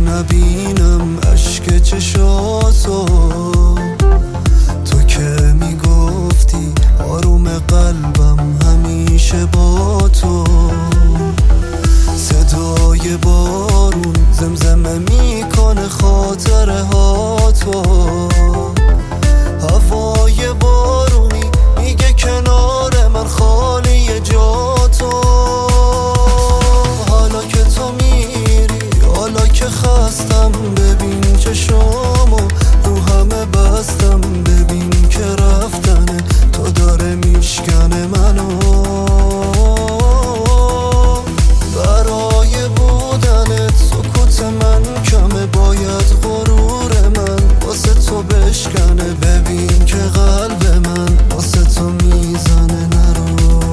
نبینم اشک چشاتو، تو که میگفتی آروم قلبم همیشه با تو. صدای بارون زمزمه میکنه خاطره ها تو، هوای بارونی میگه کنار من خالی جا تو. حالا که تو میری، حالا که خستم، ببین چشامو رو همه بستم، ببین که رفتنه تو داره میشکنه منو. برای بودنت سکوت من کمه، باید غرور من واسه تو بشکنه. ببین که قلب من واسه تو میزنه نرو.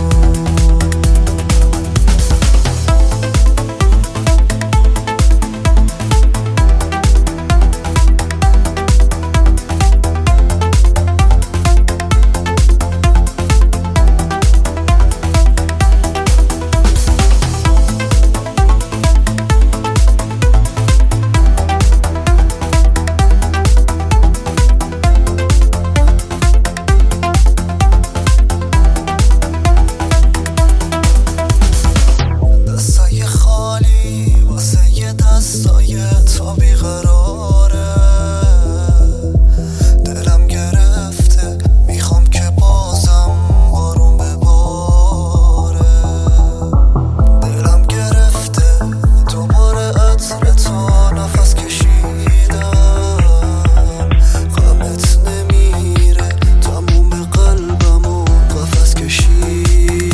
تو بیقراره، دلم گرفته، میخوام که بازم بارون بباره. دلم گرفته دوباره عطر تو نفس کشیدم، غمت نمیره تموم قلبمو قفس کشید.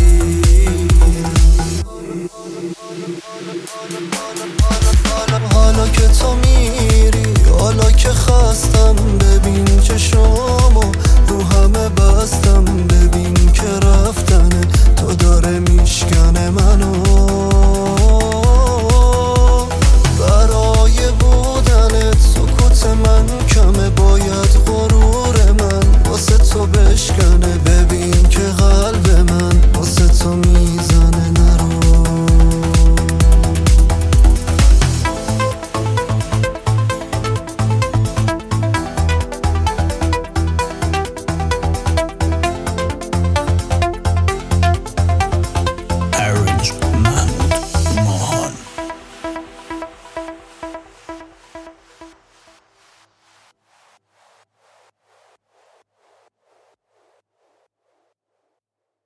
حالا که تو میری، حالا که خستم، ببین چشامو رو همه بستم، ببین که رفتنه تو داره میشکنه منو.